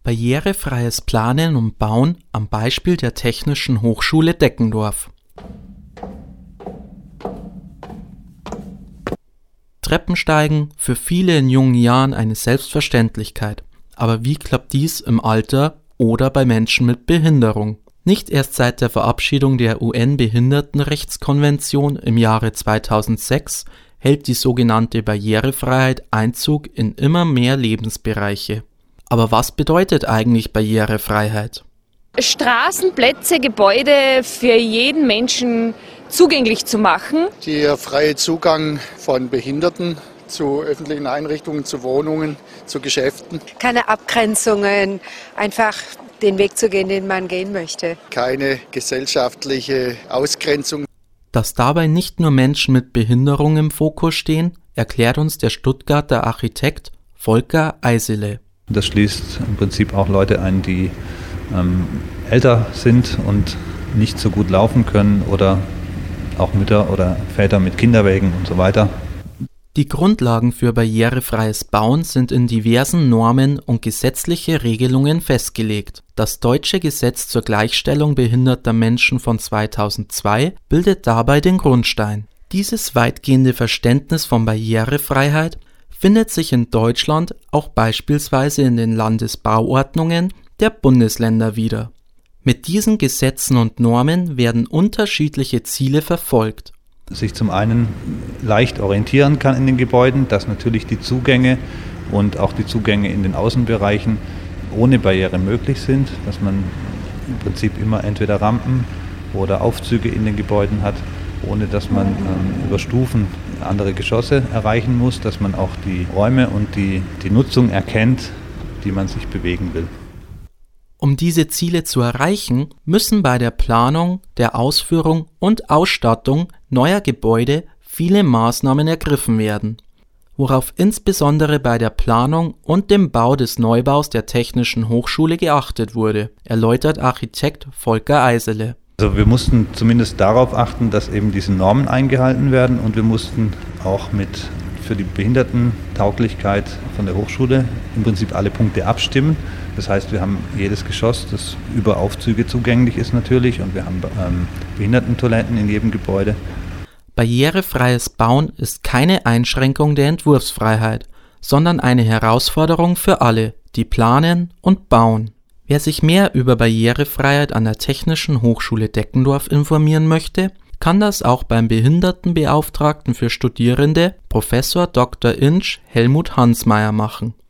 Barrierefreies Planen und Bauen am Beispiel der Technischen Hochschule Deckendorf. Treppensteigen, für viele in jungen Jahren eine Selbstverständlichkeit. Aber wie klappt dies im Alter oder bei Menschen mit Behinderung? Nicht erst seit der Verabschiedung der UN-Behindertenrechtskonvention im Jahre 2006 hält die sogenannte Barrierefreiheit Einzug in immer mehr Lebensbereiche. Aber was bedeutet eigentlich Barrierefreiheit? Straßen, Plätze, Gebäude für jeden Menschen zugänglich zu machen. Der freie Zugang von Behinderten zu öffentlichen Einrichtungen, zu Wohnungen, zu Geschäften. Keine Abgrenzungen, einfach den Weg zu gehen, den man gehen möchte. Keine gesellschaftliche Ausgrenzung. Dass dabei nicht nur Menschen mit Behinderung im Fokus stehen, erklärt uns der Stuttgarter Architekt Volker Eisele. Das schließt im Prinzip auch Leute ein, die älter sind und nicht so gut laufen können oder auch Mütter oder Väter mit Kinderwägen und so weiter. Die Grundlagen für barrierefreies Bauen sind in diversen Normen und gesetzliche Regelungen festgelegt. Das Deutsche Gesetz zur Gleichstellung behinderter Menschen von 2002 bildet dabei den Grundstein. Dieses weitgehende Verständnis von Barrierefreiheit findet sich in Deutschland auch beispielsweise in den Landesbauordnungen der Bundesländer wieder. Mit diesen Gesetzen und Normen werden unterschiedliche Ziele verfolgt. Sich zum einen leicht orientieren kann in den Gebäuden, dass natürlich die Zugänge und auch die Zugänge in den Außenbereichen ohne Barriere möglich sind, dass man im Prinzip immer entweder Rampen oder Aufzüge in den Gebäuden hat, ohne dass man über Stufen andere Geschosse erreichen muss, dass man auch die Räume und die Nutzung erkennt, die man sich bewegen will. Um diese Ziele zu erreichen, müssen bei der Planung, der Ausführung und Ausstattung neuer Gebäude viele Maßnahmen ergriffen werden, worauf insbesondere bei der Planung und dem Bau des Neubaus der Technischen Hochschule geachtet wurde, erläutert Architekt Volker Eisele. Also wir mussten zumindest darauf achten, dass eben diese Normen eingehalten werden und wir mussten auch für die Behindertentauglichkeit von der Hochschule im Prinzip alle Punkte abstimmen. Das heißt, wir haben jedes Geschoss, das über Aufzüge zugänglich ist natürlich, und wir haben Behindertentoiletten in jedem Gebäude. Barrierefreies Bauen ist keine Einschränkung der Entwurfsfreiheit, sondern eine Herausforderung für alle, die planen und bauen. Wer sich mehr über Barrierefreiheit an der Technischen Hochschule Deckendorf informieren möchte, kann das auch beim Behindertenbeauftragten für Studierende, Prof. Dr. Insch Helmut Hansmeier machen.